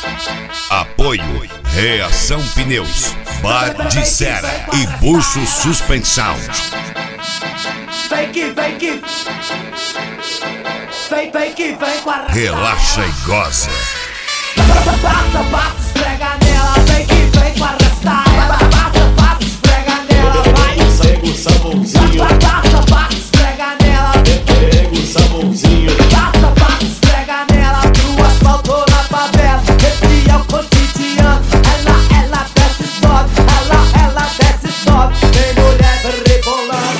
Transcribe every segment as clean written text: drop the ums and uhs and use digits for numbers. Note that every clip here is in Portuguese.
Apoio Reação Pneus, Bar de Serra e Bucho Suspensão. Vem que vem com a Relaxa e goza. Passa, esfrega nela. Vem que vem com a arrastada. Passa, esfrega nela. Vai. Pega o sabãozinho. Passa, esfrega nela. Pega o sabãozinho. Passa, esfrega nela. Pro asfalto ou na favela. Esse é o cotidiano. Ela desce e sobe. Ela desce e sobe. Tem mulher rebolando.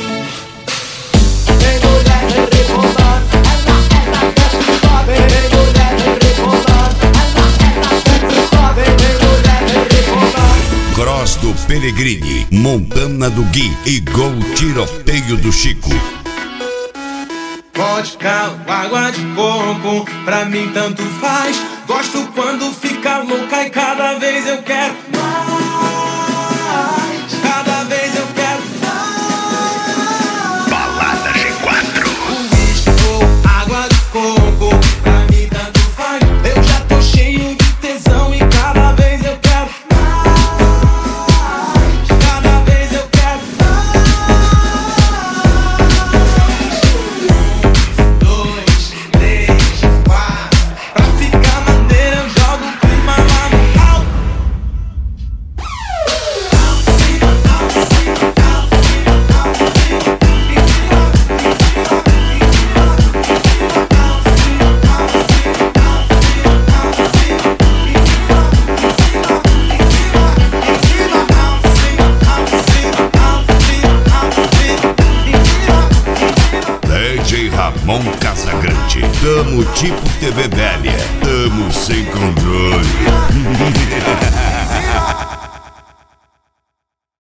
Tem mulher rebolando. Ela desce e sobe. Tem mulher rebolando. Ela desce e sobe. Tem mulher rebolando. Cross do Peregrini, Montana do Gui e Gol Tiroteio do Chico. Vodka, água de coco, pra mim tanto faz. Gosto quando fica louca e cada vez eu quero mais. Cada vez eu quero mais. Balada G4. Uísque ou água de coco, pra mim tanto faz. Eu já tô cheio de tesão e cada vez eu quero mais. Cada vez eu quero mais. 2, 3, 4. Pra ficar maneiro eu jogo o clima lá no alto. DJ Ramon Casagrande. Tamo tipo TV velha. Tamo sem controle.